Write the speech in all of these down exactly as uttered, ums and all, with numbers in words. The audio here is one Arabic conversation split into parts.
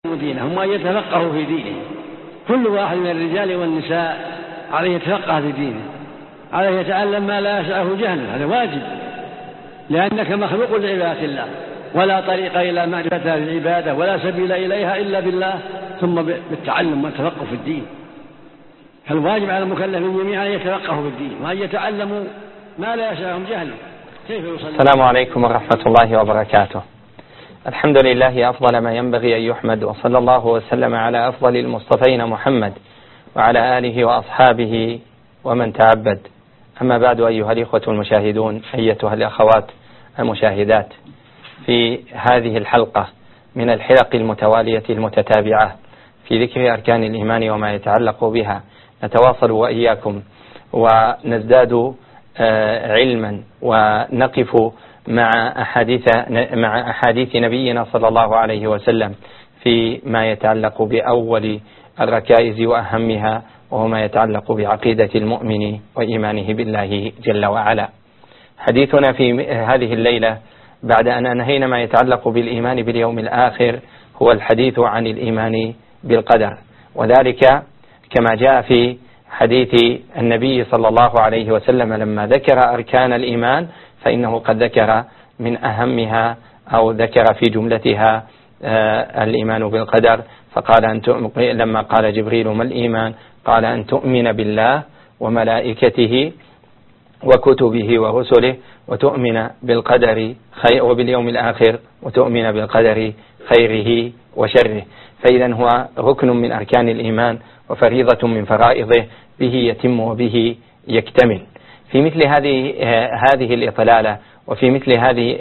دينهم وأن يتفقهوا في دينه. كل واحد من الرجال والنساء عليه يتفقه في دينه، عليه يتعلم ما لا يسعه جهله، هذا واجب، لأنك مخلوق لعبادة الله، ولا طريق إلى معرفة العبادة ولا سبيل إليها إلا بالله، ثم بالتعلم والتفقه في الدين. فالواجب على المكلفين جميعا أن يتفقهوا في الدين وأن يتعلموا ما لا يسعهم جهله. كيف يصلي؟ السلام عليكم ورحمة الله وبركاته. الحمد لله أفضل ما ينبغي أن يحمد، وصلى الله وسلم على أفضل المصطفين محمد وعلى آله وأصحابه ومن تعبد. أما بعد، أيها الإخوة المشاهدون، أيتها الأخوات المشاهدات، في هذه الحلقة من الحلق المتوالية المتتابعة في ذكر أركان الإيمان وما يتعلق بها، نتواصل وإياكم ونزداد علما ونقف مع أحاديث مع أحاديث نبينا صلى الله عليه وسلم في ما يتعلق بأول الركائز وأهمها، وهو ما يتعلق بعقيدة المؤمن وإيمانه بالله جل وعلا. حديثنا في هذه الليلة بعد أن أنهينا ما يتعلق بالإيمان باليوم الآخر هو الحديث عن الإيمان بالقدر، وذلك كما جاء في حديث النبي صلى الله عليه وسلم لما ذكر أركان الإيمان، فإنه قد ذكر من أهمها أو ذكر في جملتها آه الإيمان بالقدر، فقال أن لما قال جبريل ما الإيمان؟ قال أن تؤمن بالله وملائكته وكتبه ورسله وتؤمن بالقدر خير وباليوم الآخر وتؤمن بالقدر خيره وشره. فإذا هو ركن من أركان الإيمان وفريضة من فرائضه، به يتم وبه يكتمل. في مثل هذه هذه الإطلالة وفي مثل هذه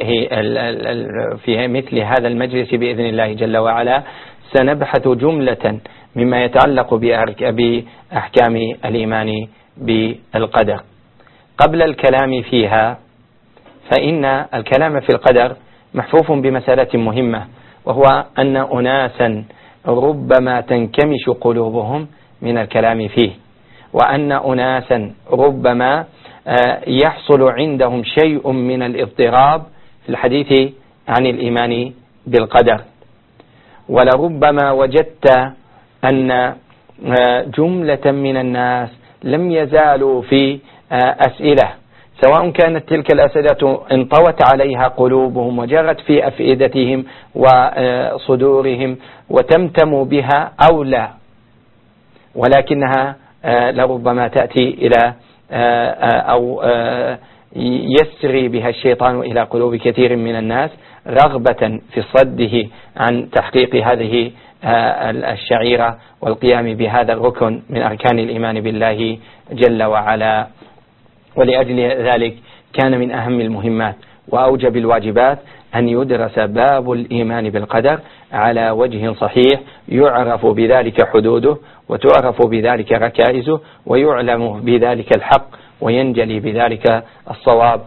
في مثل هذا المجلس بإذن الله جل وعلا سنبحث جملة مما يتعلق بأحكام الإيمان بالقدر. قبل الكلام فيها، فإن الكلام في القدر محفوف بمسألة مهمة، وهو أن أناسا ربما تنكمش قلوبهم من الكلام فيه، وأن أناسا ربما يحصل عندهم شيء من الاضطراب في الحديث عن الإيمان بالقدر. ولربما وجدت أن جملة من الناس لم يزالوا في أسئلة، سواء كانت تلك الأسئلة انطوت عليها قلوبهم وجرت في أفئدتهم وصدورهم وتمتم بها أو لا، ولكنها لربما تأتي إلى أو يسري بها الشيطان إلى قلوب كثير من الناس رغبة في صده عن تحقيق هذه الشعيرة والقيام بهذا الركن من أركان الإيمان بالله جل وعلا. ولأجل ذلك كان من أهم المهمات وأوجب الواجبات أن يدرس باب الإيمان بالقدر على وجه صحيح، يعرف بذلك حدوده وتعرف بذلك ركائزه ويعلم بذلك الحق وينجلي بذلك الصواب،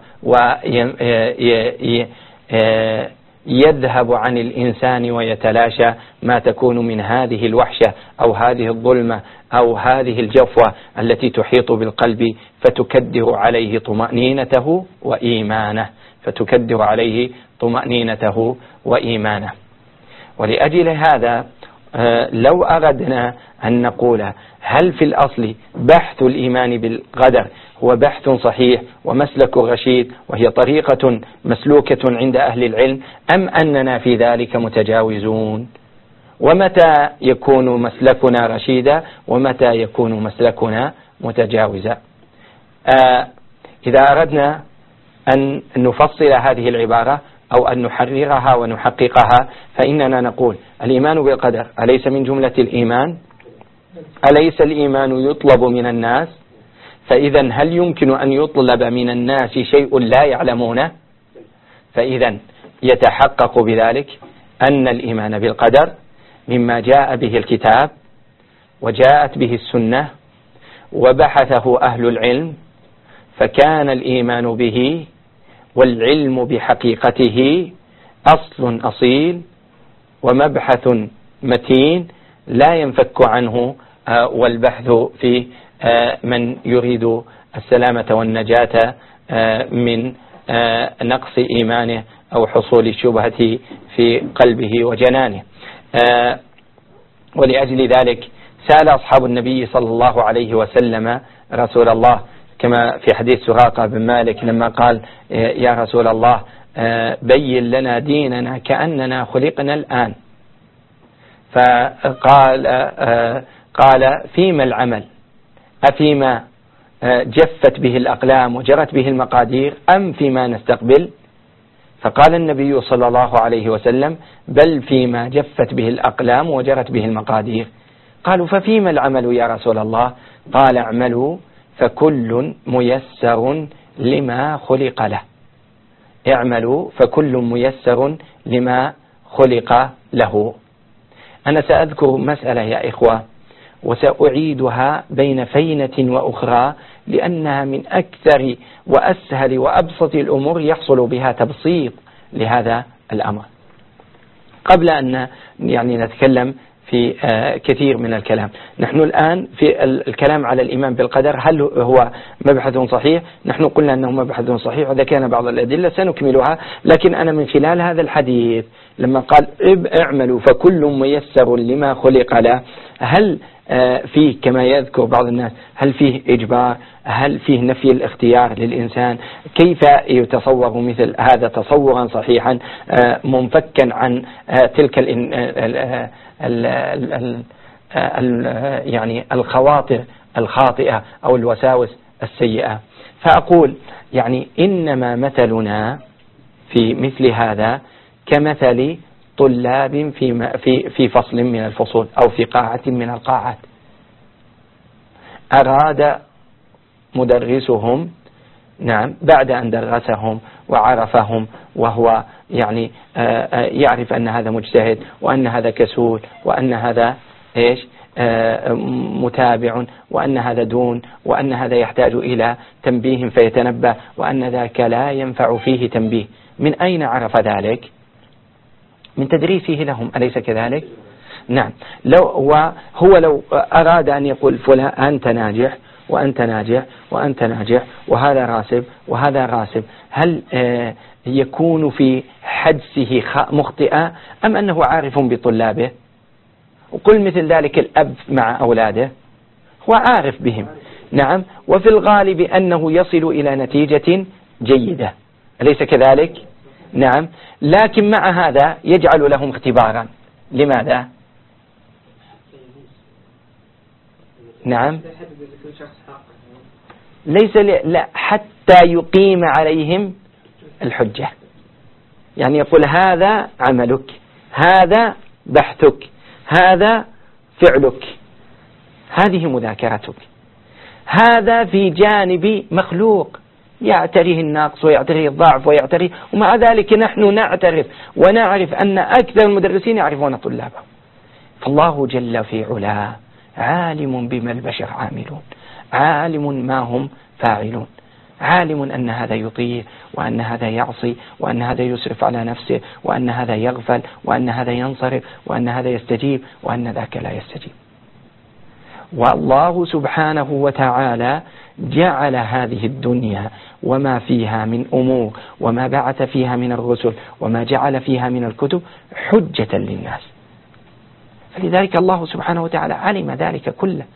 ويذهب عن الإنسان ويتلاشى ما تكون من هذه الوحشة أو هذه الظلمة أو هذه الجفوة التي تحيط بالقلب فتكدر عليه طمأنينته وإيمانه فتكدر عليه طمأنينته وإيمانه. ولأجل هذا لو أردنا أن نقول هل في الأصل بحث الإيمان بالقدر هو بحث صحيح ومسلك رشيد وهي طريقة مسلوكة عند أهل العلم، أم أننا في ذلك متجاوزون؟ ومتى يكون مسلكنا رشيدا ومتى يكون مسلكنا متجاوزا؟ آه إذا أردنا أن نفصل هذه العبارة أو أن نحررها ونحققها، فإننا نقول الإيمان بالقدر أليس من جملة الإيمان؟ أليس الإيمان يطلب من الناس؟ فإذا هل يمكن أن يطلب من الناس شيء لا يعلمونه؟ فإذا يتحقق بذلك أن الإيمان بالقدر مما جاء به الكتاب وجاءت به السنة وبحثه أهل العلم، فكان الإيمان به والعلم بحقيقته أصل أصيل ومبحث متين لا ينفك عنه والبحث في من يريد السلامة والنجاة من نقص إيمانه أو حصول الشبهة في قلبه وجنانه. ولأجل ذلك سأل أصحاب النبي صلى الله عليه وسلم رسول الله كما في حديث سراقة بن مالك لما قال يا رسول الله بين لنا ديننا كأننا خلقنا الآن، فقال قال فيما العمل أفيما جفت به الأقلام وجرت به المقادير أم فيما نستقبل؟ فقال النبي صلى الله عليه وسلم بل فيما جفت به الأقلام وجرت به المقادير. قالوا ففيما العمل يا رسول الله؟ قال اعملوا فكل ميسر لما خلق له. اعملوا فكل ميسر لما خلق له. أنا سأذكر مسألة يا إخوة وسأعيدها بين فينة وأخرى لأنها من أكثر وأسهل وأبسط الأمور يحصل بها تبسيط لهذا الأمر. قبل أن يعني نتكلم في كثير من الكلام، نحن الآن في الكلام على الإيمان بالقدر هل هو مبحث صحيح؟ نحن قلنا أنه مبحث صحيح وذكرنا بعض الأدلة سنكملها، لكن أنا من خلال هذا الحديث لما قال اعملوا فكل ميسر لما خلق له، هل فيه كما يذكر بعض الناس هل فيه إجبار؟ هل فيه نفي الاختيار للإنسان؟ كيف يتصور مثل هذا تصورا صحيحا منفكا عن تلك ال ال ال ال يعني الخواطر الخاطئة أو الوساوس السيئة؟ فأقول يعني إنما مثلنا في مثل هذا كمثل طلاب في في في فصل من الفصول أو في قاعة من القاعات، أراد مدرسهم نعم بعد أن درسهم وعرفهم وهو يعني يعرف أن هذا مجتهد وأن هذا كسول وأن هذا إيش متابع وأن هذا دون وأن هذا يحتاج إلى تنبيه فيتنبه وأن ذاك لا ينفع فيه تنبيه. من أين عرف ذلك؟ من تدريسه لهم، أليس كذلك؟ نعم. لو وهو لو أراد أن يقول فلان أنت ناجح وأنت ناجح وأنت ناجح وهذا راسب وهذا راسب، هل يكون في حدسه مخطئا أم أنه عارف بطلابه؟ وقل مثل ذلك الأب مع أولاده، هو عارف بهم نعم، وفي الغالب أنه يصل إلى نتيجة جيدة، أليس كذلك؟ نعم. لكن مع هذا يجعل لهم اختبارا. لماذا؟ نعم ليس لا حتى يقيم عليهم الحجة، يعني يقول هذا عملك، هذا بحثك، هذا فعلك، هذه مذاكرتك، هذا في جانب مخلوق يعتريه النقص ويعتريه الضعف ويعتريه، ومع ذلك نحن نعترف ونعرف أن أكثر المدرسين يعرفون طلابهم. فالله جل في علاه عالم بما البشر عاملون، عالم ما هم فاعلون، عالم أن هذا يطيع وأن هذا يعصي وأن هذا يسرف على نفسه وأن هذا يغفل وأن هذا ينصرف وأن هذا يستجيب وأن ذاك لا يستجيب. والله سبحانه وتعالى جعل هذه الدنيا وما فيها من أمور وما بعث فيها من الرسل وما جعل فيها من الكتب حجة للناس، فلذلك الله سبحانه وتعالى علم ذلك كله،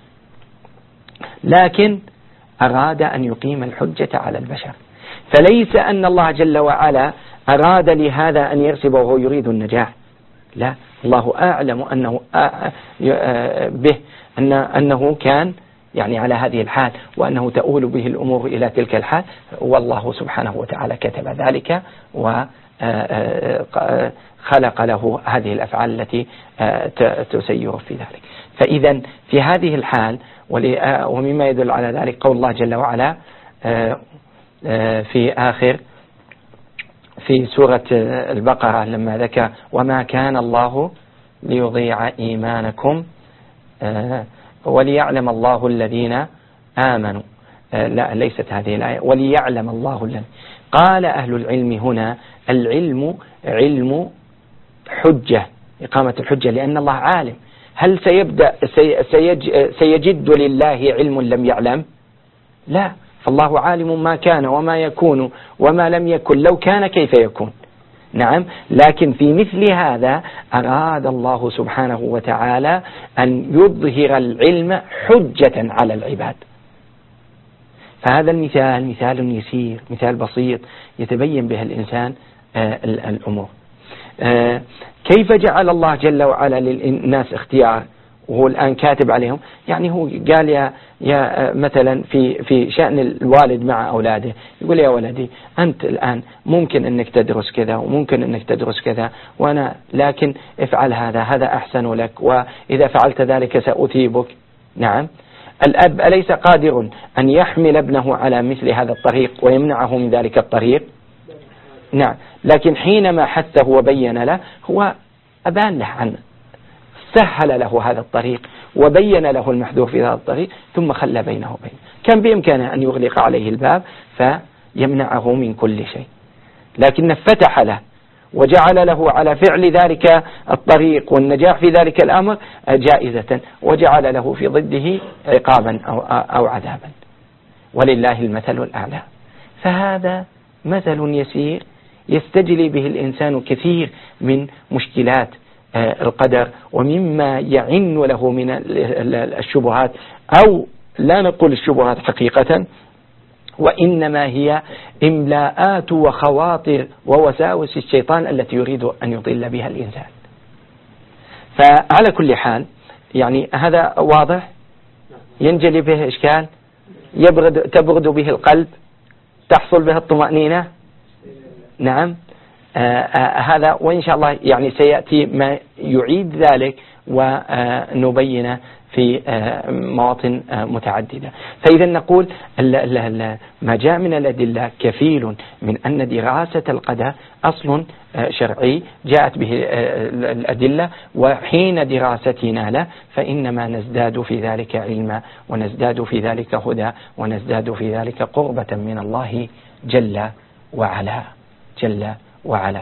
لكن أراد أن يقيم الحجة على البشر. فليس أن الله جل وعلا أراد لهذا أن يرسب وهو يريد النجاح، لا، الله أعلم أنه به أن أنه كان يعني على هذه الحال وأنه تؤول به الأمور إلى تلك الحال، والله سبحانه وتعالى كتب ذلك وخلق له هذه الأفعال التي تسير في ذلك. فإذا في هذه الحال ومما يدل على ذلك قول الله جل وعلا في آخر في سورة البقرة لما ذكر وما كان الله ليضيع إيمانكم وليعلم الله الذين آمنوا، لا ليست هذه الآية، وليعلم الله الذين. قال أهل العلم هنا العلم علم حجة، إقامة الحجة، لأن الله عالم. هل سيبدأ سيجد لله علم لم يعلم؟ لا، فالله عالم ما كان وما يكون وما لم يكن، لو كان كيف يكون؟ نعم. لكن في مثل هذا أراد الله سبحانه وتعالى أن يظهر العلم حجة على العباد. فهذا المثال مثال يسير، مثال بسيط يتبين به الإنسان آه الأمور. آه كيف جعل الله جل وعلا للناس اختيار وهو الآن كاتب عليهم؟ يعني هو قال يا يا مثلا في في شأن الوالد مع أولاده، يقول يا ولدي أنت الآن ممكن أنك تدرس كذا وممكن أنك تدرس كذا، وأنا لكن افعل هذا، هذا أحسن لك، وإذا فعلت ذلك سأثيبك. نعم. الأب أليس قادر أن يحمل ابنه على مثل هذا الطريق ويمنعه من ذلك الطريق؟ نعم. لكن حينما حثه وبين له هو أبان له عنه، سهل له هذا الطريق وبين له المحذور في هذا الطريق، ثم خلى بينه وبينه. كان بإمكانه أن يغلق عليه الباب فيمنعه من كل شيء، لكن فتح له وجعل له على فعل ذلك الطريق والنجاح في ذلك الأمر جائزة، وجعل له في ضده عقابا أو, أو عذابا، ولله المثل الأعلى. فهذا مثل يسير يستجلي به الإنسان كثير من مشكلات القدر ومما يعن له من الشبهات، أو لا نقول الشبهات حقيقة، وإنما هي إملاءات وخواطر ووساوس الشيطان التي يريد أن يضل بها الإنسان. فعلى كل حال يعني هذا واضح، ينجلي به إشكال، يبرد تبرد به القلب، تحصل به الطمأنينة. نعم. آه آه هذا وإن شاء الله يعني سيأتي ما يعيد ذلك ونبين في آه مواطن آه متعددة. فإذا نقول ما جاء من الأدلة كفيل من أن دراسة القدر أصل آه شرعي جاءت به آه الأدلة، وحين دراستنا له فإنما نزداد في ذلك علما ونزداد في ذلك هدى ونزداد في ذلك قربة من الله جل وعلا جل وعلا.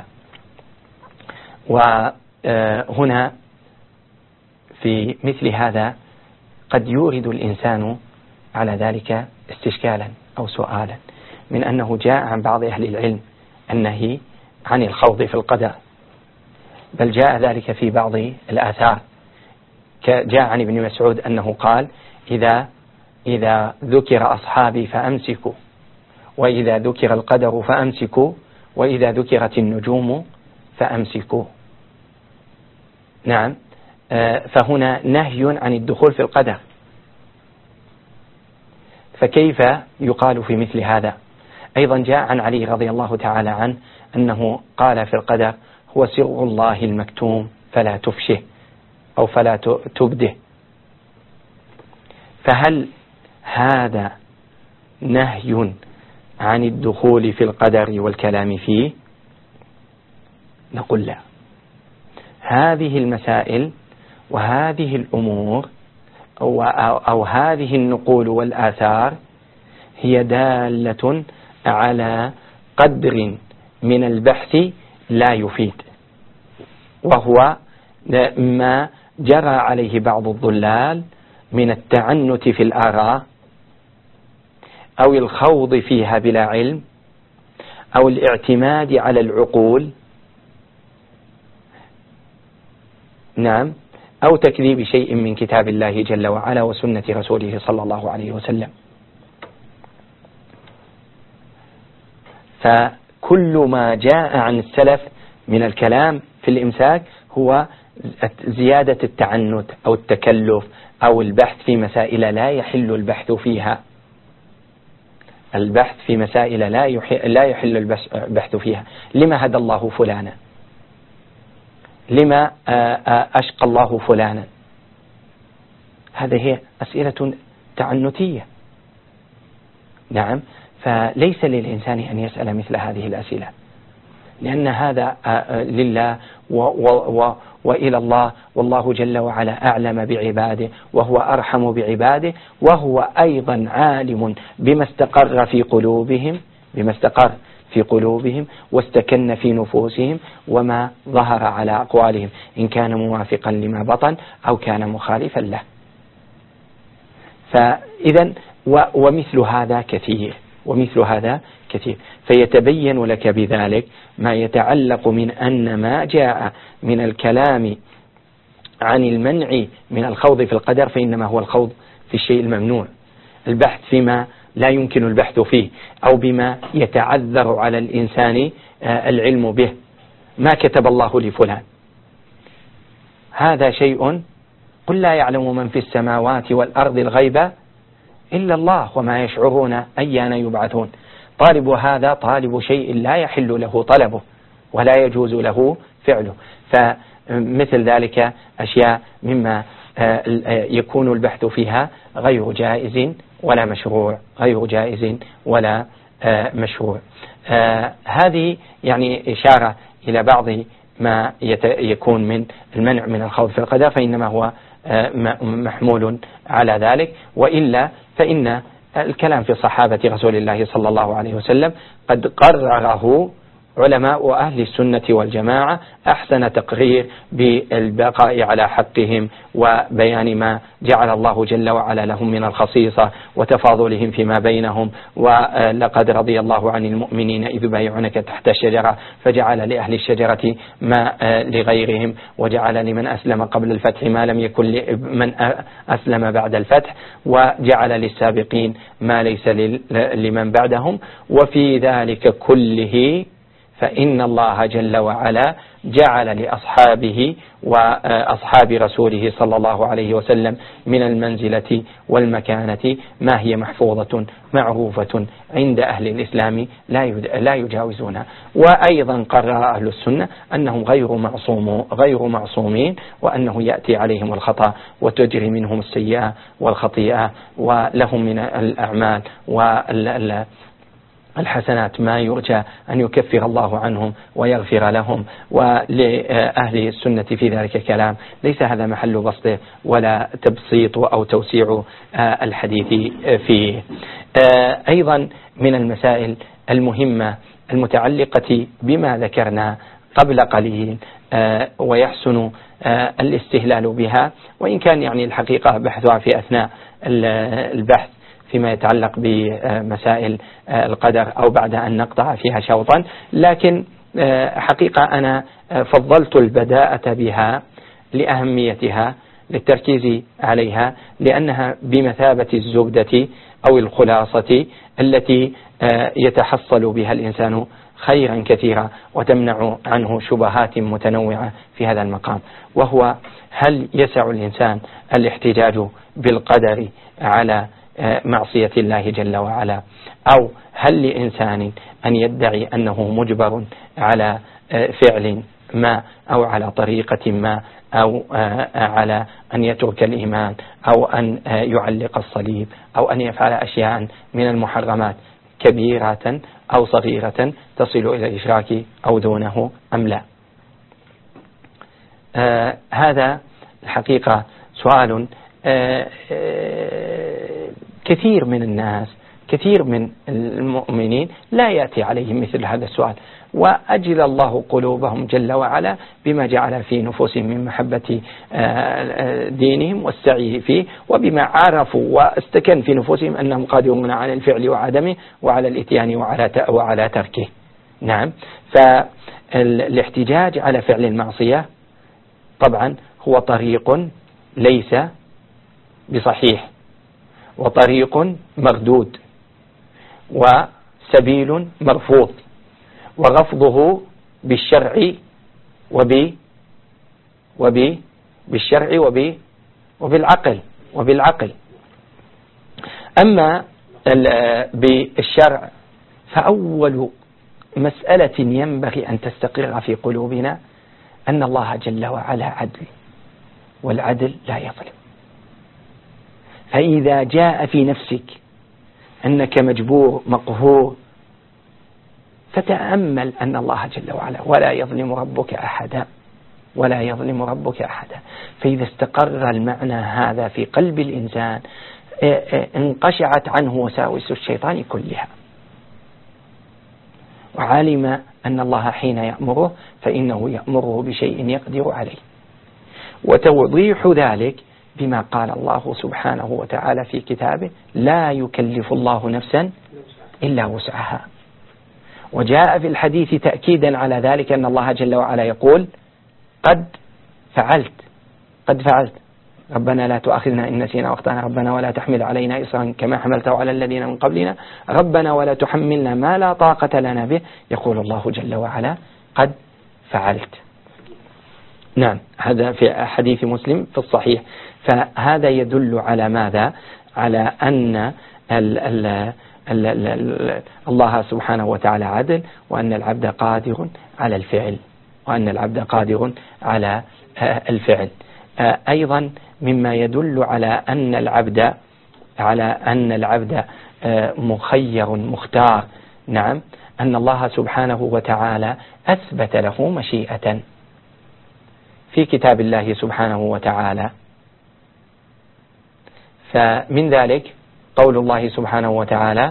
وهنا في مثل هذا قد يورد الإنسان على ذلك استشكالا أو سؤالا، من أنه جاء عن بعض أهل العلم النهي عن الخوض في القدر، بل جاء ذلك في بعض الآثار. جاء عن ابن مسعود أنه قال: إذا إذا ذكر أصحابي فأمسكوا، وإذا ذكر القدر فأمسكوا، وإذا ذكرت النجوم فأمسكوا. نعم. فهنا نهي عن الدخول في القدر، فكيف يقال في مثل هذا؟ أيضا جاء عن علي رضي الله تعالى عنه أنه قال في القدر: هو سر الله المكتوم فلا تفشه أو فلا تبده. فهل هذا نهي عن الدخول في القدر والكلام فيه؟ نقول لا. هذه المسائل وهذه الأمور أو, أو هذه النقول والآثار هي دالة على قدر من البحث لا يفيد، وهو ما جرى عليه بعض الضلال من التعنت في الآراء أو الخوض فيها بلا علم أو الاعتماد على العقول. نعم. أو تكذيب شيء من كتاب الله جل وعلا وسنة رسوله صلى الله عليه وسلم. فكل ما جاء عن السلف من الكلام في الإمساك هو زيادة التعنت أو التكلف أو البحث في مسائل لا يحل البحث فيها، البحث في مسائل لا لا يحل البحث فيها. لما هدى الله فلانا؟ لما أشقى الله فلانا؟ هذه هي أسئلة تعنتية. نعم. فليس للإنسان أن يسأل مثل هذه الأسئلة، لأن هذا لله و و وإلى الله، والله جل وعلا أعلم بعباده وهو أرحم بعباده، وهو أيضا عالم بما استقر في قلوبهم بما استقر في قلوبهم واستكن في نفوسهم وما ظهر على أقوالهم، إن كان موافقا لما بطن أو كان مخالفا له. فإذا ومثل هذا كثير ومثل هذا كثير. فيتبين لك بذلك ما يتعلق من أن ما جاء من الكلام عن المنع من الخوض في القدر فإنما هو الخوض في الشيء الممنوع، البحث فيما لا يمكن البحث فيه أو بما يتعذر على الإنسان العلم به. ما كتب الله لفلان، هذا شيء قل لا يعلم من في السماوات والأرض الغيب إلا الله وما يشعرون أيان يبعثون. طالب هذا طالب شيء لا يحل له طلبه ولا يجوز له فعله. فمثل ذلك أشياء مما يكون البحث فيها غير جائز ولا مشروع، غير جائز ولا مشروع. هذه يعني إشارة إلى بعض ما يكون من المنع من الخوض في القدر، فإنما هو محمول على ذلك. وإلا فإن الكلام في صحابة رسول الله صلى الله عليه وسلم قد قرره علماء أهل السنة والجماعة أحسن تقرير بالبقاء على حقهم وبيان ما جعل الله جل وعلا لهم من الخصيصة وتفاضلهم فيما بينهم. ولقد رضي الله عن المؤمنين إذ بايعونك تحت الشجرة فجعل لأهل الشجرة ما لغيرهم وجعل لمن أسلم قبل الفتح ما لم يكن لمن أسلم بعد الفتح وجعل للسابقين ما ليس لمن بعدهم. وفي ذلك كله فإن الله جل وعلا جعل لأصحابه وأصحاب رسوله صلى الله عليه وسلم من المنزلة والمكانة ما هي محفوظة معروفة عند أهل الإسلام لا يجاوزونها. وأيضا قرر أهل السنة أنهم غير معصوم غير معصومين وأنه يأتي عليهم الخطأ وتجري منهم السيئة والخطيئة ولهم من الأعمال وال الحسنات ما يرجى أن يكفر الله عنهم ويغفر لهم. ولأهل السنة في ذلك كلام ليس هذا محل بسط ولا تبسيط أو توسيع الحديث فيه. أيضا من المسائل المهمة المتعلقة بما ذكرنا قبل قليل ويحسن الاستهلال بها، وإن كان يعني الحقيقة بحثها في أثناء البحث فيما يتعلق بمسائل القدر أو بعد أن نقطع فيها شوطا، لكن حقيقة أنا فضلت البداءة بها لأهميتها للتركيز عليها، لأنها بمثابة الزبدة أو الخلاصة التي يتحصل بها الإنسان خيرا كثيرا وتمنع عنه شبهات متنوعة في هذا المقام. وهو هل يسع الإنسان الاحتجاج بالقدر على معصية الله جل وعلا، أو هل لإنسان أن يدعي أنه مجبر على فعل ما أو على طريقة ما أو على أن يترك الإيمان أو أن يعلق الصليب أو أن يفعل أشياء من المحرمات كبيرة أو صغيرة تصل إلى الإشراك أو دونه أم لا؟ آه هذا الحقيقة سؤال آه آه كثير من الناس كثير من المؤمنين لا يأتي عليهم مثل هذا السؤال، وأجل الله قلوبهم جل وعلا بما جعل في نفوسهم من محبة دينهم والسعي فيه، وبما عرفوا واستكن في نفوسهم أنهم قادرون على الفعل وعدمه وعلى الاتيان وعلى تركه. نعم، فالاحتجاج على فعل المعصية طبعا هو طريق ليس بصحيح وطريق مردود وسبيل مرفوض، ورفضه بالشرع وب وب بالشرع وب وبالعقل وبالعقل. أما بالشرع فأول مسألة ينبغي أن تستقر في قلوبنا أن الله جل وعلا عدل، والعدل لا يظلم. فإذا جاء في نفسك أنك مجبور مقهور فتأمل أن الله جل وعلا ولا يظلم ربك أحدا ولا يظلم ربك أحدا. فإذا استقر المعنى هذا في قلب الإنسان انقشعت عنه وساوس الشيطان كلها، وعلم أن الله حين يأمره فإنه يأمره بشيء يقدر عليه. وتوضيح ذلك بما قال الله سبحانه وتعالى في كتابه: لا يكلف الله نفسا إلا وسعها. وجاء في الحديث تأكيدا على ذلك أن الله جل وعلا يقول قد فعلت قد فعلت ربنا لا تؤاخذنا إن نسينا واخطأنا ربنا ولا تحمل علينا إصرا كما حملته على الذين من قبلنا ربنا ولا تحملنا ما لا طاقة لنا به. يقول الله جل وعلا قد فعلت. نعم، هذا في حديث مسلم في الصحيح. فهذا يدل على ماذا؟ على أن ال ال ال ال ال الله سبحانه وتعالى عدل، وأن العبد قادر على الفعل وأن العبد قادر على الفعل. أيضا مما يدل على أن العبد على أن العبد مخير مختار، نعم، أن الله سبحانه وتعالى أثبت له مشيئة في كتاب الله سبحانه وتعالى. فمن ذلك قول الله سبحانه وتعالى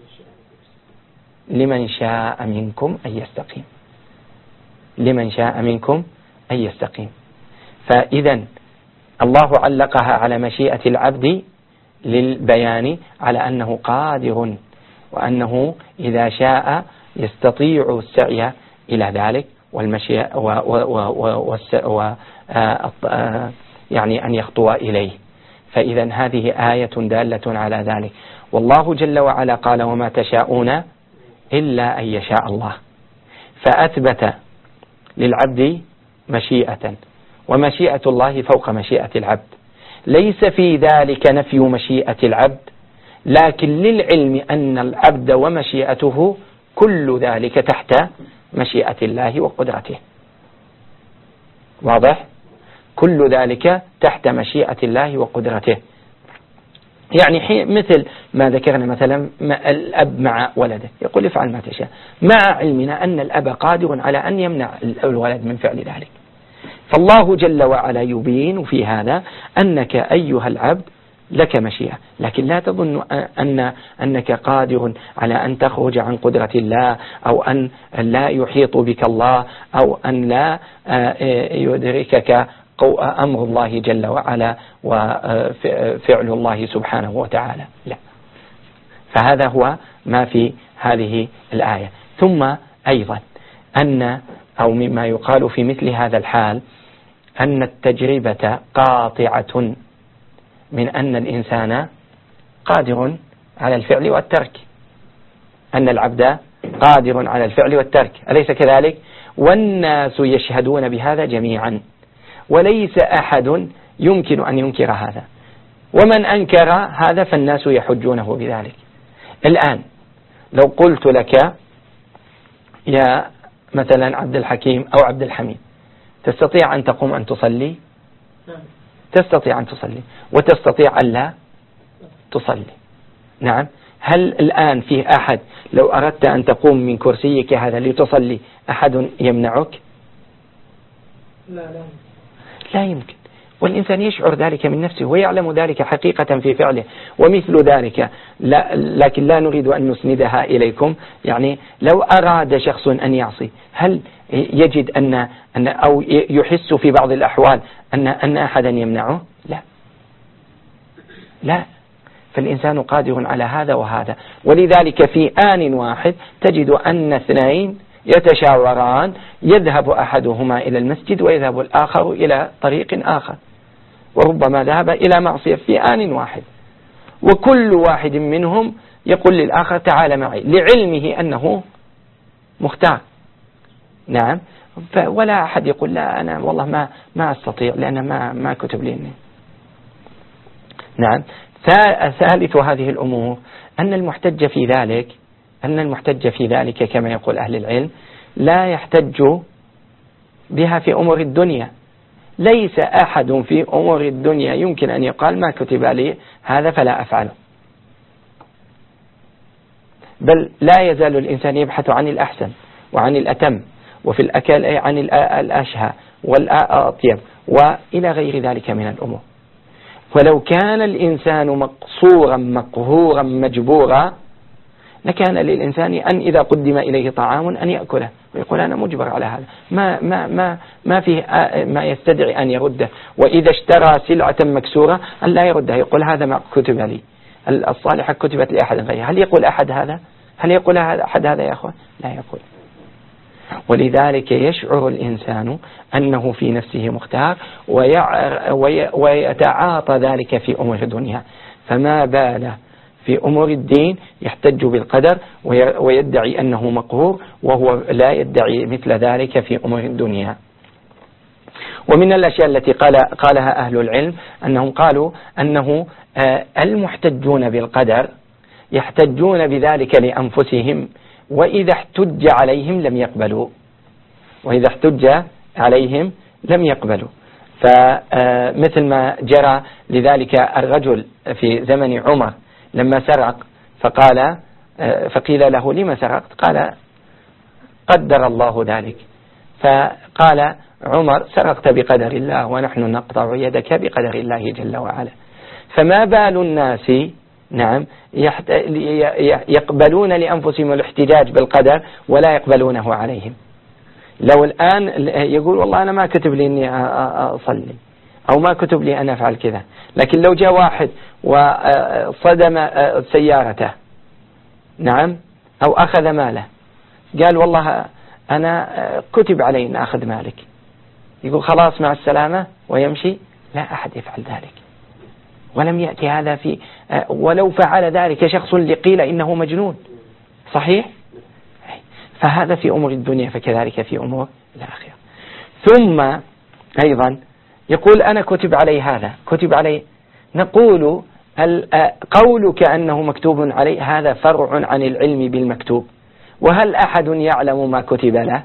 لمن شاء منكم أن يستقيم لمن شاء منكم أن يستقيم. فإذا الله علقها على مشيئة العبد للبيان على أنه قادر، وأنه إذا شاء يستطيع السعي إلى ذلك والمشي و و و و يعني أن يخطو إليه. فإذا هذه آية دالة على ذلك. والله جل وعلا قال وما تشاءون إلا أن يشاء الله، فأثبت للعبد مشيئة، ومشيئة الله فوق مشيئة العبد. ليس في ذلك نفي مشيئة العبد، لكن للعلم أن العبد ومشيئته كل ذلك تحت مشيئة الله وقدرته. واضح؟ كل ذلك تحت مشيئة الله وقدرته. يعني مثل ما ذكرنا مثلا الأب مع ولده يقول افعل ما تشاء، مع علمنا أن الأب قادر على أن يمنع الولد من فعل ذلك. فالله جل وعلا يبين في هذا أنك أيها العبد لك مشيئة، لكن لا تظن أن أنك قادر على أن تخرج عن قدرة الله، أو أن لا يحيط بك الله، أو أن لا يدركك أمر الله جل وعلا وفعل الله سبحانه وتعالى. لا، فهذا هو ما في هذه الآية. ثم أيضا أن أو مما يقال في مثل هذا الحال أن التجربة قاطعة من أن الإنسان قادر على الفعل والترك، أن العبد قادر على الفعل والترك، أليس كذلك؟ والناس يشهدون بهذا جميعا، وليس أحد يمكن أن ينكر هذا، ومن أنكر هذا فالناس يحجونه بذلك. الآن لو قلت لك يا مثلا عبد الحكيم أو عبد الحميد تستطيع أن تقوم أن تصلي؟ تستطيع أن تصلي، وتستطيع أن لا تصلي. نعم. هل الآن في أحد لو أردت أن تقوم من كرسيك هذا لتصلي أحد يمنعك؟ لا لا لا يمكن. والإنسان يشعر ذلك من نفسه ويعلم ذلك حقيقة في فعله. ومثل ذلك لا، لكن لا نريد أن نسندها إليكم. يعني لو أراد شخص أن يعصي هل يجد أن, أن أو يحس في بعض الأحوال أن أن أحدا يمنعه؟ لا لا. فالإنسان قادر على هذا وهذا. ولذلك في آن واحد تجد أن اثنين يتشاوران، يذهب أحدهما إلى المسجد ويذهب الآخر إلى طريق آخر، وربما ذهب إلى معصية في آن واحد، وكل واحد منهم يقول للآخر تعال معي، لعلمه أنه مختار. نعم. ولا أحد يقول لا أنا والله ما ما أستطيع لأن ما ما كتب لي. نعم. ثالث هذه الأمور أن المحتج في ذلك أن المحتج في ذلك كما يقول أهل العلم لا يحتج بها في أمور الدنيا. ليس أحد في أمور الدنيا يمكن أن يقال ما كتب لي هذا فلا أفعله، بل لا يزال الإنسان يبحث عن الأحسن وعن الأتم، وفي الأكل عن الأشهى والأطيب وإلى غير ذلك من الأمور. ولو كان الإنسان مقصورا مقهورا مجبورا لكان للإنسان أن إذا قدم إليه طعام أن يأكله ويقول أنا مجبر على هذا، ما ما ما ما فيه ما يستدعي أن يرده. وإذا اشترى سلعة مكسورة أن لا يردها، يقول هذا ما كتب لي، الصالحة كتبت لأحد غيره. هل يقول أحد هذا؟ هل يقول أحد هذا يا أخوان؟ لا يقول. ولذلك يشعر الإنسان أنه في نفسه مختار ويتعاطى ذلك في أمور الدنيا، فما باله في أمور الدين يحتج بالقدر ويدعي أنه مقهور، وهو لا يدعي مثل ذلك في أمور الدنيا. ومن الأشياء التي قال قالها أهل العلم أنهم قالوا أنه المحتجون بالقدر يحتجون بذلك لأنفسهم، وإذا احتج عليهم لم يقبلوا وإذا احتج عليهم لم يقبلوا. فمثل ما جرى لذلك الرجل في زمن عمر لما سرق فقال فقيل له لما سرقت؟ قال قدر الله ذلك. فقال عمر سرقت بقدر الله ونحن نقطع يدك بقدر الله جل وعلا. فما بال الناس نعم يقبلون لأنفسهم الاحتجاج بالقدر ولا يقبلونه عليهم؟ لو الآن يقول والله أنا ما كتب لي أني أصلي أو ما كتب لي أن أفعل كذا، لكن لو جاء واحد وصدم سيارته نعم أو أخذ ماله قال والله أنا كتب علي أن أخذ مالك، يقول خلاص مع السلامة ويمشي؟ لا أحد يفعل ذلك. ولم يأتي هذا في ولو فعل ذلك شخص لقيل إنه مجنون، صحيح؟ فهذا في أمور الدنيا، فكذلك في أمور الآخرة. ثم أيضا يقول أنا كتب علي هذا كتب علي، نقول قولك أنه مكتوب علي هذا فرع عن العلم بالمكتوب، وهل أحد يعلم ما كتب له؟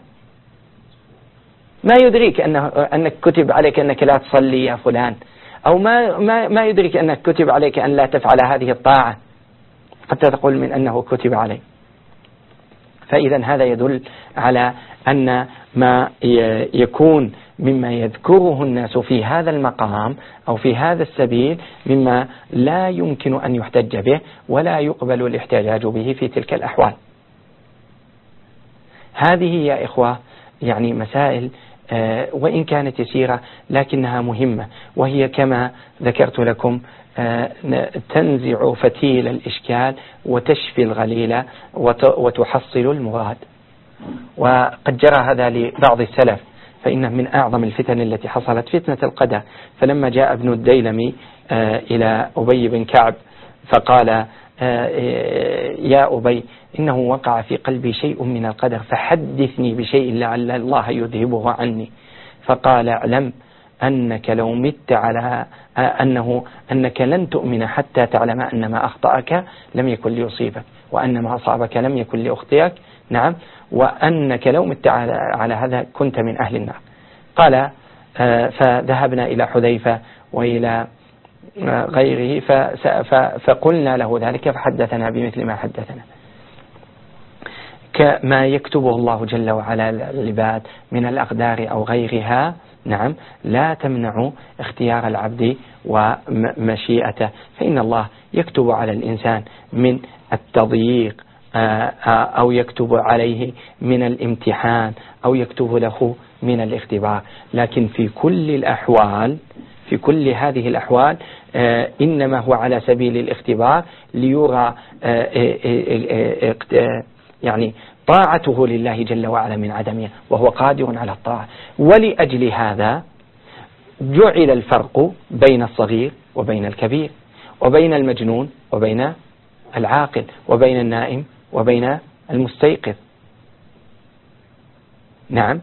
ما يدريك أنه أنك كتب عليك أنك لا تصلي يا فلان، أو ما ما ما يدرك أنك كتب عليك أن لا تفعل هذه الطاعة حتى تقول من أنه كتب عليك. فإذا هذا يدل على أن ما يكون مما يذكره الناس في هذا المقام أو في هذا السبيل مما لا يمكن أن يحتج به ولا يقبل الاحتجاج به في تلك الأحوال. هذه يا إخوة يعني مسائل وإن كانت يسيرة لكنها مهمة، وهي كما ذكرت لكم تنزع فتيل الإشكال وتشفي الغليل وتحصل المراد. وقد جرى هذا لبعض السلف، فإنه من أعظم الفتن التي حصلت فتنة القدر. فلما جاء ابن الديلمي إلى أبي بن كعب فقال يا أبي إنه وقع في قلبي شيء من القدر فحدثني بشيء لعل الله يذهبه عني. فقال اعلم أنك لو مت على أنه أنك لن تؤمن حتى تعلم أن ما أخطأك لم يكن ليصيبك، وأن ما أصابك لم يكن ليخطئك، نعم، وأنك لو مت على هذا كنت من أهل النار. قال فذهبنا إلى حذيفة وإلى غيره فقلنا له ذلك فحدثنا بمثل ما حدثنا. كما يكتبه الله جل وعلا للعباد من الأقدار أو غيرها، نعم، لا تمنع اختيار العبد ومشيئته، فإن الله يكتب على الإنسان من التضييق أو يكتب عليه من الامتحان أو يكتب له من الاختبار. لكن في كل الأحوال في كل هذه الأحوال إنما هو على سبيل الاختبار ليرى يعني طاعته لله جل وعلا من عدمها، وهو قادر على الطاعة. ولأجل هذا جعل الفرق بين الصغير وبين الكبير، وبين المجنون وبين العاقل، وبين النائم وبين المستيقظ. نعم،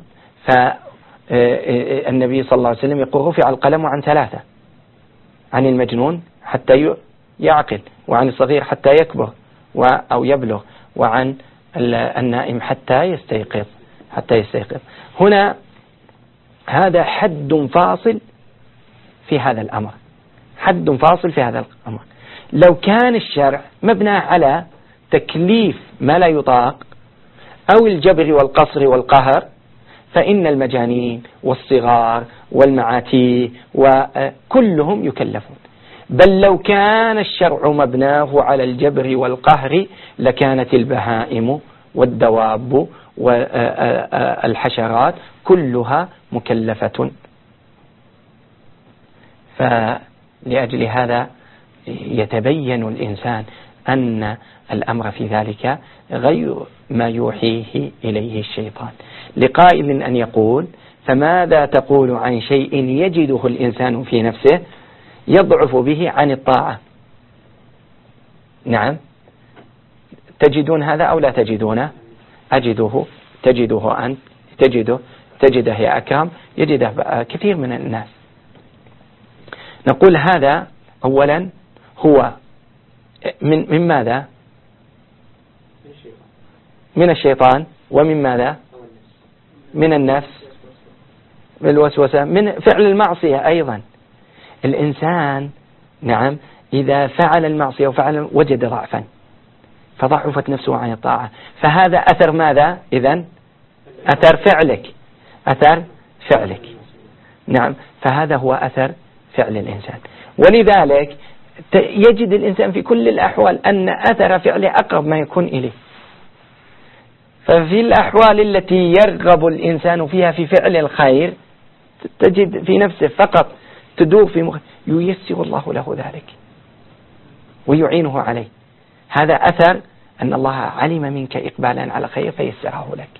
فالنبي صلى الله عليه وسلم يقول رفع القلم عن ثلاثة: عن المجنون حتى يعقل، وعن الصغير حتى يكبر أو يبلغ، وعن النائم حتى يستيقظ حتى يستيقظ. هنا هذا حد فاصل في هذا الأمر، حد فاصل في هذا الأمر. لو كان الشرع مبنى على تكليف ما لا يطاق أو الجبر والقصر والقهر فإن المجانين والصغار والمعاتيه وكلهم يكلفون. بل لو كان الشرع مبناه على الجبر والقهر لكانت البهائم والدواب والحشرات كلها مكلفة. فلأجل هذا يتبين الإنسان أن الأمر في ذلك غير ما يوحيه إليه الشيطان. لقائل أن يقول: فماذا تقول عن شيء يجده الإنسان في نفسه يضعف به عن الطاعة؟ نعم، تجدون هذا أو لا تجدونه؟ أجده، تجده أنت، تجده، تجده يا أكرم، يجده كثير من الناس. نقول هذا أولا هو من من ماذا؟ من الشيطان. ومن ماذا؟ من النفس، من الوسوسة، من فعل المعصية أيضا. الإنسان نعم إذا فعل المعصية وفعل وجد ضعفا فضعفت نفسه عن الطاعة، فهذا أثر ماذا؟ إذن أثر فعلك، أثر فعلك. نعم، فهذا هو أثر فعل الإنسان. ولذلك يجد الإنسان في كل الأحوال أن أثر فعله أقرب ما يكون إليه. ففي الأحوال التي يرغب الإنسان فيها في فعل الخير تجد في نفسه فقط تدور في مخ... ييسر الله له ذلك ويعينه عليه. هذا أثر أن الله علم منك إقبالا على خير فيسره لك.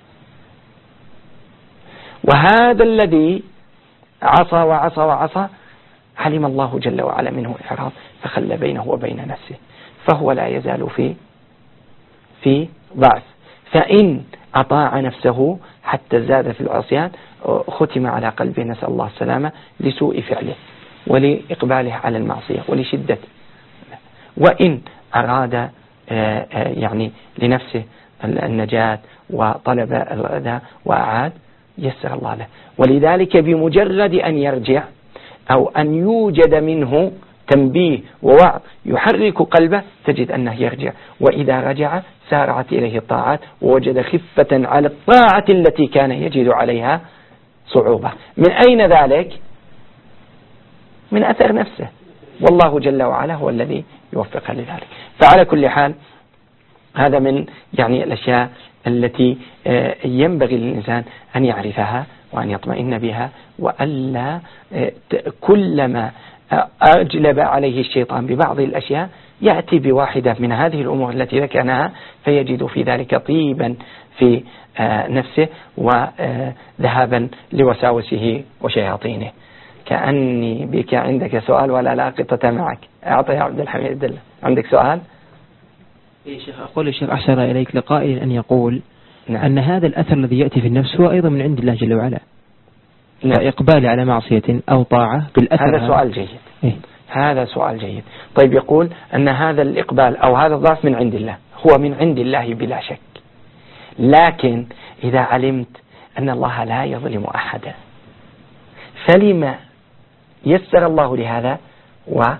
وهذا الذي عصى وعصى وعصى علم الله جل وعلا منه إعراض فخلى بينه وبين نفسه، فهو لا يزال في في ضعف. فإن أطاع نفسه حتى زاد في العصيان ختم على قلبه، نسأل الله السلامة، لسوء فعله ولإقباله على المعصية ولشدة. وإن أراد يعني لنفسه النجاة وطلب الغداء وأعاد يسر الله له. ولذلك بمجرد أن يرجع أو أن يوجد منه تنبيه ووعظ يحرك قلبه تجد أنه يرجع، وإذا رجع سارعت إليه الطاعات ووجد خفة على الطاعة التي كان يجد عليها صعوبة. من أين ذلك؟ من أثر نفسه، والله جل وعلا هو الذي يوفق لذلك. فعلى كل حال هذا من يعني الأشياء التي ينبغي للإنسان أن يعرفها وأن يطمئن بها، وألا كلما أجلب عليه الشيطان ببعض الأشياء يأتي بواحدة من هذه الأمور التي ذكرناها فيجد في ذلك طيبا في نفسه وذهابا لوساوسه وشياطينه. كأني بك عندك سؤال ولا لاقطة معك. أعطي يا عبد الحميد دلة، عندك سؤال؟ إيه شيخ، أقول الشيخ أحسن إليك لقائل أن يقول نعم. أن هذا الأثر الذي يأتي في النفس هو أيضا من عند الله جل وعلا. نعم. فإقبال على معصية أو طاعة بالأثر. هذا سؤال جيد. إيه؟ هذا سؤال جيد. طيب يقول أن هذا الإقبال أو هذا الضعف من عند الله، هو من عند الله بلا شك، لكن إذا علمت أن الله لا يظلم أحدا فلما يسر الله لهذا وخذل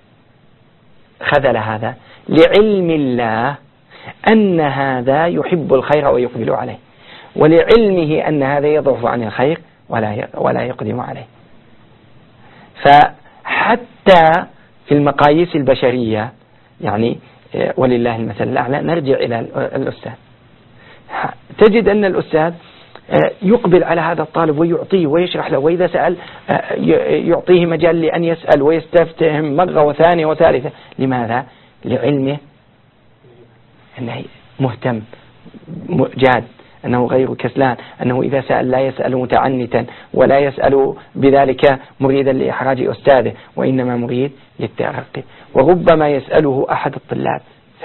هذا؟ لعلم الله أن هذا يحب الخير ويقبل عليه، ولعلمه أن هذا يضعف عن الخير ولا ولا يقدم عليه. فحتى في المقاييس البشرية يعني ولله المثل الأعلى، نرجع إلى الأستاذ، تجد أن الأستاذ يقبل على هذا الطالب ويعطيه ويشرح له، وإذا سأل يعطيه مجال لأن يسأل ويستفتهم مرة وثانية وثالثة. لماذا؟ لعلمه أنه مهتم جاد، أنه غير كسلان، أنه إذا سأل لا يسأل متعنتا ولا يسأل بذلك مريدا لإحراج أستاذه، وإنما مريد للترقي. وربما يسأله أحد الطلاب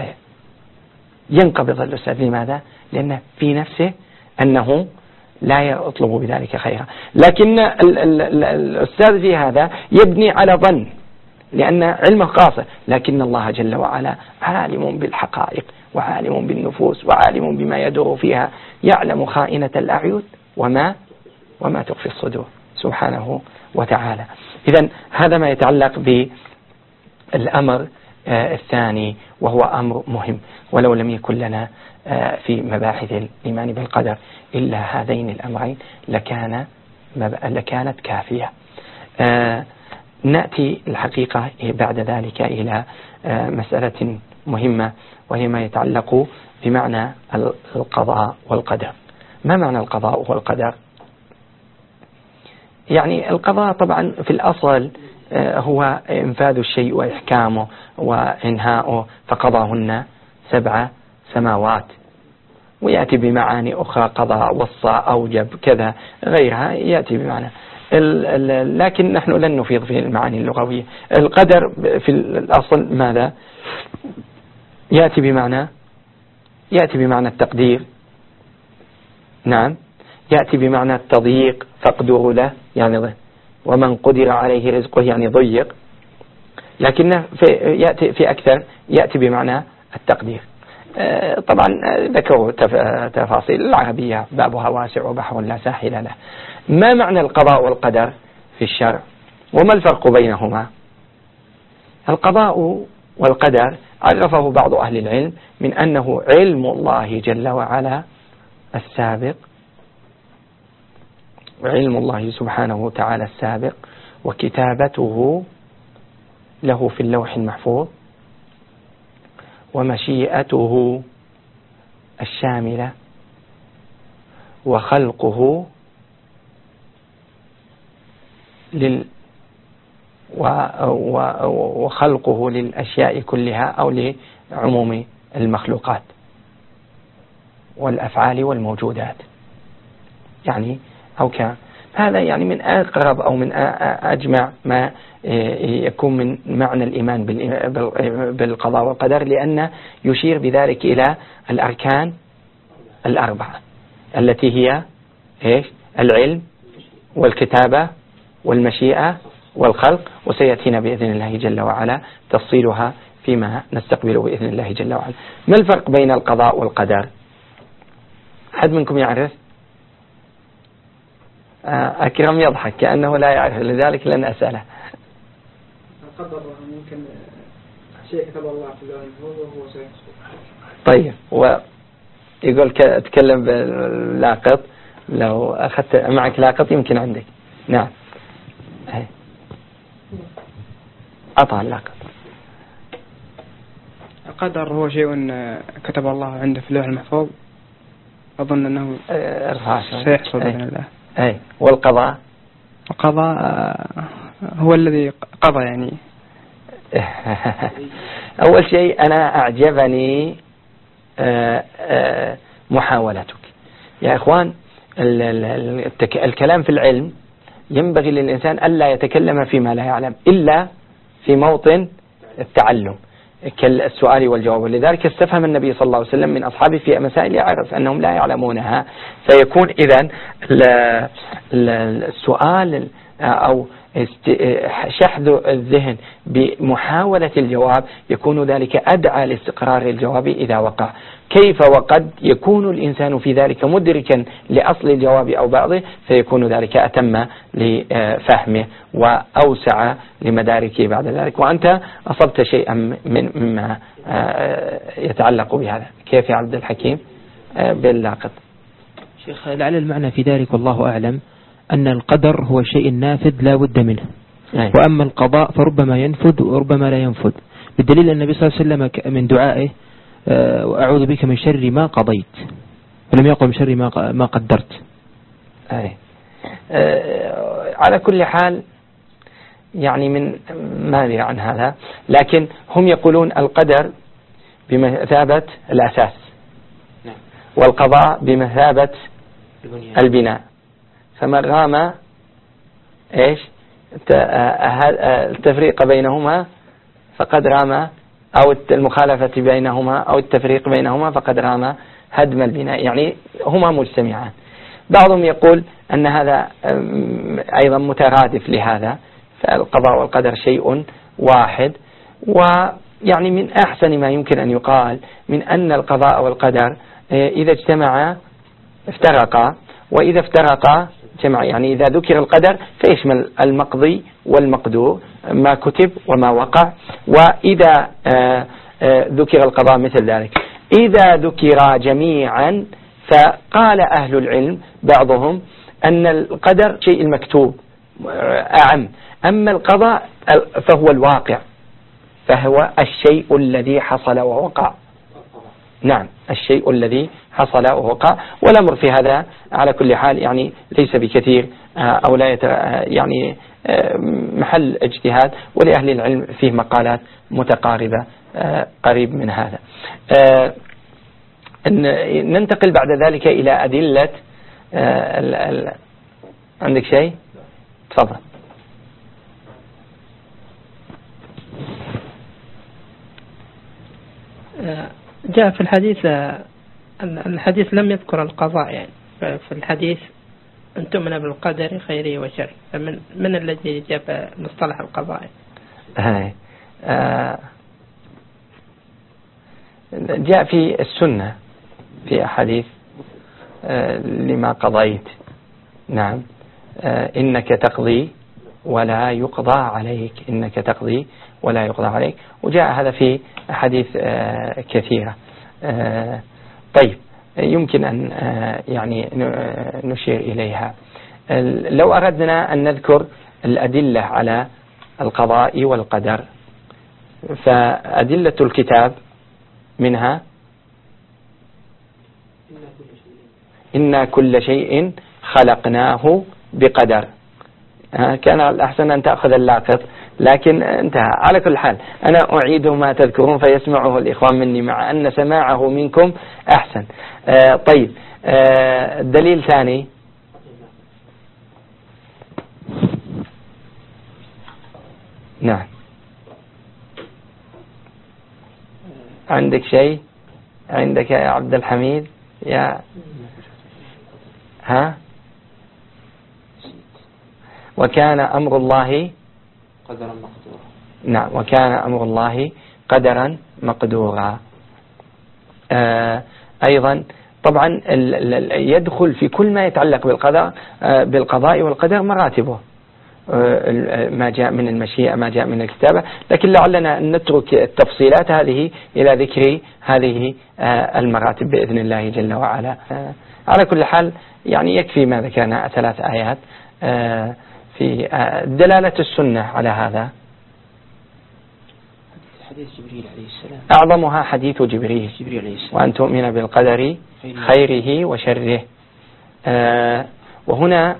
فينقبض الأستاذ. لماذا؟ لأن في نفسه أنه لا يطلب بذلك خيرا، لكن ال ال ال الأستاذ في هذا يبني على ظن لأن علمه قاصر، لكن الله جل وعلا عالم بالحقائق وعالم بالنفوس وعالم بما يدور فيها، يعلم خائنة الأعين وما وما تخفي الصدور سبحانه وتعالى. إذن هذا ما يتعلق بالأمر الثاني، وهو أمر مهم، ولو لم يكن لنا في مباحث الإيمان بالقدر إلا هذين الأمرين لكان لكانت كافية. نأتي الحقيقة بعد ذلك إلى مسألة مهمة، وهي ما يتعلق بمعنى القضاء والقدر. ما معنى القضاء والقدر؟ يعني القضاء طبعا في الأصل هو إنفاذ الشيء وإحكامه وإنهاؤه، فقضاهن سبع سماوات. ويأتي بمعاني أخرى، قضاء، وصى، أوجب، كذا غيرها يأتي بمعنى، لكن نحن لن نفيض في المعاني اللغوية. القدر في الأصل ماذا؟ يأتي بمعنى يأتي بمعنى التقدير، نعم، يأتي بمعنى التضييق، فاقدروا له يعني ومن قدر عليه رزقه يعني ضيق، لكنه في يأتي في أكثر يأتي بمعنى التقدير. طبعا ذكروا تفاصيل العربية، بابها واسع وبحر لا ساحل له. ما معنى القضاء والقدر في الشرع، وما الفرق بينهما؟ القضاء والقدر عرفه بعض أهل العلم من أنه علم الله جل وعلا السابق، علم الله سبحانه وتعالى السابق، وكتابته له في اللوح المحفوظ، ومشيئته الشاملة، وخلقه لل وخلقه للأشياء كلها أو لعموم المخلوقات والأفعال والموجودات، يعني أو كان هذا يعني من أقرب أو من أجمع ما يكون من معنى الإيمان بالقضاء والقدر، لأن يشير بذلك إلى الأركان الأربعة التي هي إيش؟ العلم والكتابة والمشيئة والخلق، وسيأتينا بإذن الله جل وعلا تفصيلها فيما نستقبله بإذن الله جل وعلا. ما الفرق بين القضاء والقدر؟ أحد منكم يعرف؟ أكرم يضحك كأنه لا يعرف، لذلك لن أسأله. القدر ممكن شيء كتب الله في اللوح المحفوظ وهو سيحصل. طيب، ويقول تكلم باللاقط، لو أخذت معك لاقط يمكن عندك. نعم، أطع اللاقط. القدر هو شيء كتب الله عنده في اللوح المحفوظ، أظن أنه سيحصل بإذن الله. أي. والقضاء؟ القضاء هو الذي قضى يعني. أول شيء أنا أعجبني محاولتك يا إخوان. الكلام في العلم ينبغي للإنسان ألا يتكلم فيما لا يعلم إلا في موطن التعلم، كالسؤال والجواب. ولذلك استفهم النبي صلى الله عليه وسلم من أصحابه في مسائل يعرف أنهم لا يعلمونها، فيكون إذن السؤال أو شحذ الذهن بمحاولة الجواب يكون ذلك أدعى لاستقرار الجواب إذا وقع. كيف وقد يكون الإنسان في ذلك مدركا لأصل الجواب أو بعضه، فيكون ذلك أتم لفهمه وأوسع لمداركه بعد ذلك. وأنت أصبت شيئا من مما يتعلق بهذا. كيف يا عبد الحكيم باللاقط؟ شيخ، لعل المعنى في ذلك والله أعلم أن القدر هو الشيء النافذ لا بد منه، أي. وأما القضاء فربما ينفذ وربما لا ينفذ، بالدليل أن النبي صلى الله عليه وسلم من دعائه وأعوذ بك من شر ما قضيت، ولم يقل من شر ما ما قدرت. أي. أه على كل حال يعني من ما أدري عن هذا، لكن هم يقولون القدر بمثابة الأساس، والقضاء بمثابة البناء. فمن رام إيش التفريق بينهما فقد رام، أو المخالفة بينهما أو التفريق بينهما فقد رام هدم البناء، يعني هما مجتمعان. بعضهم يقول أن هذا أيضا مترادف لهذا، فالقضاء والقدر شيء واحد. ويعني من أحسن ما يمكن أن يقال من أن القضاء والقدر إذا اجتمعا افترقا، وإذا افترقا جمع. يعني إذا ذكر القدر فيشمل المقضي والمقدور، ما كتب وما وقع. وإذا ذكر القضاء مثل ذلك. إذا ذكر جميعا فقال أهل العلم بعضهم أن القدر شيء المكتوب أعم، أما القضاء فهو الواقع، فهو الشيء الذي حصل ووقع. نعم الشيء الذي حصل ووقع، والأمر في هذا على كل حال يعني ليس بكثير أو لا يعني محل اجتهاد، ولأهل العلم فيه مقالات متقاربة قريب من هذا. ننتقل بعد ذلك إلى أدلة ال ال عندك شيء؟ تفضل. جاء في الحديث الحديث لم يذكر القضاء، يعني في الحديث أن تؤمن بالقدر خيره وشره، فمن من الذي جاب مصطلح القضاء؟ هاي آه جاء في السنة في أحاديث آه لما قضيت. نعم آه إنك تقضي ولا يقضى عليك، إنك تقضي ولا يقضى عليك، وجاء هذا في أحاديث آه كثيرة. آه طيب يمكن أن آه يعني نشير إليها. لو أردنا أن نذكر الأدلة على القضاء والقدر، فأدلة الكتاب منها إنا كل شيء خلقناه بقدر. كان الأحسن أن تأخذ اللاقط لكن انتهى. على كل حال أنا أعيد ما تذكرون فيسمعه الإخوان مني، مع أن سماعه منكم أحسن. آه طيب آه دليل ثاني نعم عندك شيء؟ عندك يا عبد الحميد؟ يا ها وكان أمر الله قدرا مقدورا. نعم وكان أمر الله قدرا مقدورا. آه أيضا طبعا يدخل في كل ما يتعلق بالقضاء آه بالقضاء والقدر مراتبه، آه ما جاء من المشيئة ما جاء من الكتابة، لكن لعلنا نترك التفصيلات هذه إلى ذكر هذه آه المراتب بإذن الله جل وعلا. آه على كل حال يعني يكفي ما ذكرنا ثلاث آيات آه في دلالة السنة على هذا. حديث جبريل عليه السلام أعظمها حديث جبريل, جبريل عليه السلام وأن تؤمن بالقدر خيره وشره. آه وهنا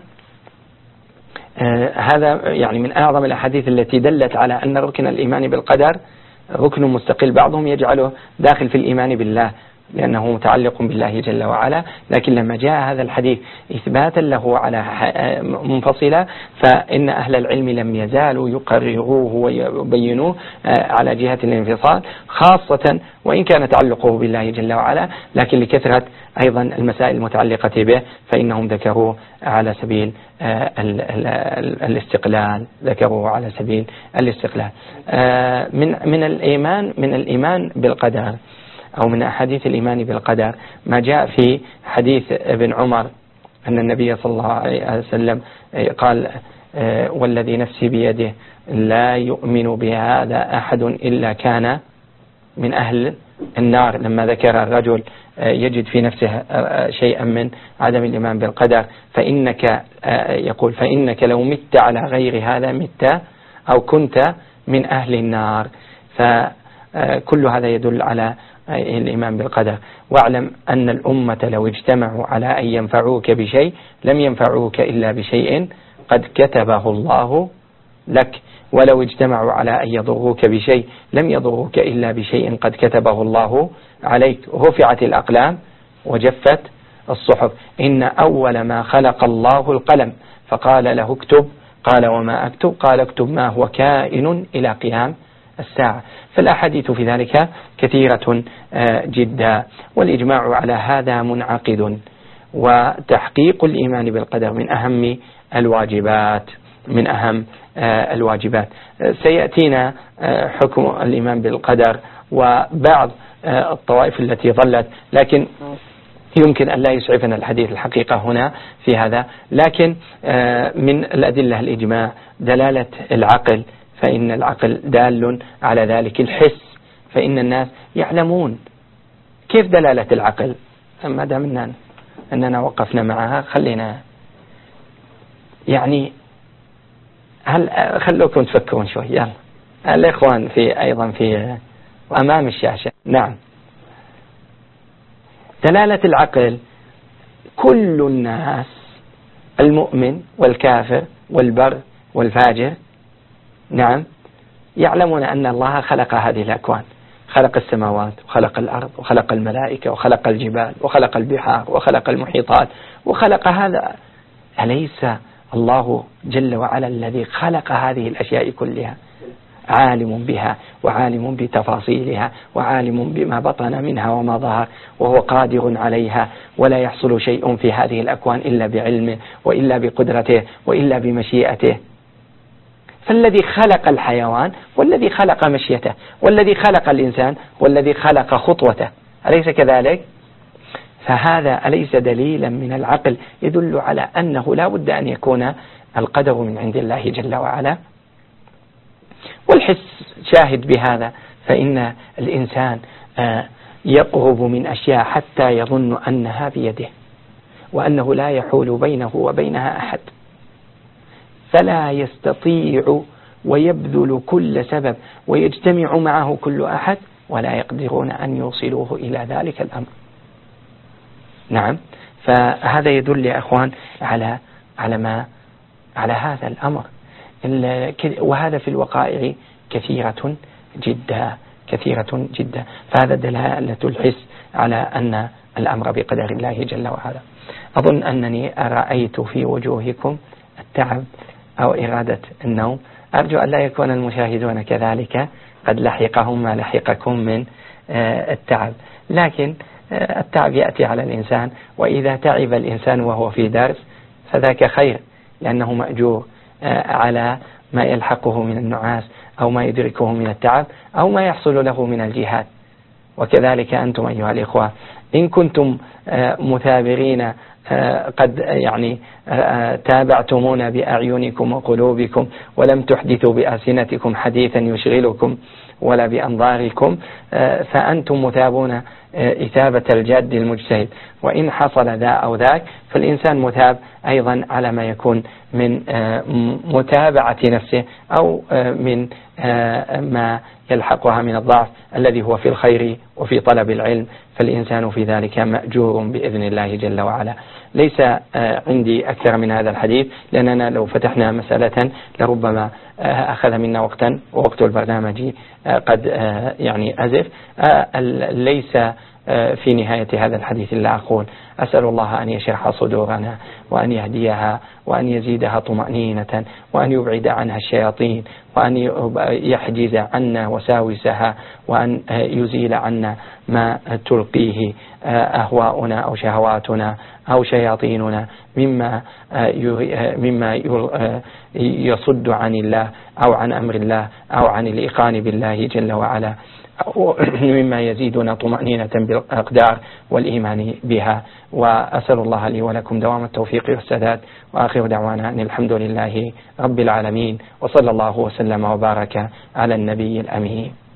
آه هذا يعني من أعظم الأحاديث التي دلت على أن ركن الإيمان بالقدر ركن مستقل، بعضهم يجعله داخل في الإيمان بالله لأنه متعلق بالله جل وعلا، لكن لما جاء هذا الحديث إثباتا له على منفصلة، فإن أهل العلم لم يزالوا يقرروه ويبينوه على جهة الانفصال، خاصة وإن كان تعلقه بالله جل وعلا، لكن لكثرة أيضا المسائل المتعلقة به فإنهم ذكروه على سبيل الاستقلال ذكروه على سبيل الاستقلال. من من الإيمان من الإيمان بالقدر أو من أحاديث الإيمان بالقدر ما جاء في حديث ابن عمر أن النبي صلى الله عليه وسلم قال والذي نفسي بيده لا يؤمن بهذا أحد إلا كان من أهل النار، لما ذكر الرجل يجد في نفسه شيئا من عدم الإيمان بالقدر فإنك يقول فإنك لو مت على غير هذا مت أو كنت من أهل النار. فكل هذا يدل على الإيمان بالقدر. واعلم أن الأمة لو اجتمعوا على أن ينفعوك بشيء لم ينفعوك إلا بشيء قد كتبه الله لك، ولو اجتمعوا على أن يضروك بشيء لم يضروك إلا بشيء قد كتبه الله عليك. رفعت الأقلام وجفت الصحف. إن أول ما خلق الله القلم فقال له اكتب، قال وما أكتب؟ قال اكتب ما هو كائن إلى قيام الساعة. فالأحاديث في ذلك كثيرة جدا، والإجماع على هذا منعقد. وتحقيق الإيمان بالقدر من أهم الواجبات من أهم الواجبات. سيأتينا حكم الإيمان بالقدر وبعض الطوائف التي ظلت، لكن يمكن أن لا يسعفنا الحديث الحقيقة هنا في هذا. لكن من الأدلة الإجماع دلالة العقل، فإن العقل دال على ذلك. الحس فإن الناس يعلمون. كيف دلالة العقل؟ ما دام أننا, أننا وقفنا معها خلينا يعني هل خلوكم تفكرون شوي. يلا الإخوان في أيضا في أمام الشاشة. نعم دلالة العقل كل الناس المؤمن والكافر والبر والفاجر نعم يعلمون أن الله خلق هذه الأكوان، خلق السماوات وخلق الأرض وخلق الملائكة وخلق الجبال وخلق البحار وخلق المحيطات وخلق هذا. أليس الله جل وعلا الذي خلق هذه الأشياء كلها عالم بها وعالم بتفاصيلها وعالم بما بطن منها وما ظهر، وهو قادر عليها، ولا يحصل شيء في هذه الأكوان إلا بعلمه وإلا بقدرته وإلا بمشيئته. فالذي خلق الحيوان والذي خلق مشيته والذي خلق الإنسان والذي خلق خطوته، أليس كذلك؟ فهذا أليس دليلا من العقل يدل على أنه لا بد أن يكون القدر من عند الله جل وعلا؟ والحس شاهد بهذا، فإن الإنسان يقرب من أشياء حتى يظن أنها بيده وأنه لا يحول بينه وبينها أحد، فلا يستطيع ويبذل كل سبب ويجتمع معه كل أحد ولا يقدرون أن يوصلوه إلى ذلك الأمر. نعم، فهذا يدل يا أخوان على على ما على هذا الأمر، وهذا في الوقائع كثيرة جدا كثيرة جدا. فهذا دلالة الحس على أن الأمر بقدر الله جل وعلا. أظن أنني رأيت في وجوهكم التعب أو إرادة النوم، أرجو أن لا يكون المشاهدون كذلك قد لحقهم ما لحقكم من التعب، لكن التعب يأتي على الإنسان، وإذا تعب الإنسان وهو في درس فذاك خير، لأنه مأجور على ما يلحقه من النعاس أو ما يدركه من التعب أو ما يحصل له من الجهاد. وكذلك أنتم أيها الإخوة إن كنتم مثابرين قد يعني تابعتمونا بأعينكم وقلوبكم ولم تحدثوا بألسنتكم حديثا يشغلكم ولا بأنظاركم، فأنتم مثابون إثابة الجاد المجتهد، وإن حصل ذا أو ذاك فالإنسان مثاب أيضا على ما يكون من متابعة نفسه أو من ما يلحقها من الضعف الذي هو في الخير وفي طلب العلم، فالإنسان في ذلك مأجور بإذن الله جل وعلا. ليس عندي أكثر من هذا الحديث، لأننا لو فتحنا مسألة لربما أخذ منا وقتا ووقت البرنامج قد يعني أزف. ليس في نهاية هذا الحديث إلا أقول أسأل الله أن يشرح صدورنا وأن يهديها وأن يزيدها طمأنينة وأن يبعد عنها الشياطين وأن يحجز عنا وساوسها وأن يزيل عنا ما تلقيه أهواؤنا أو شهواتنا أو شياطيننا مما مما يصد عن الله أو عن أمر الله أو عن الإيقان بالله جل وعلا، مما يزيدنا طمأنينة بالأقدار والإيمان بها. وأسأل الله لي ولكم دوام التوفيق والسداد، وآخر دعوانا أن الحمد لله رب العالمين، وصلى الله وسلم وبارك على النبي الأمين.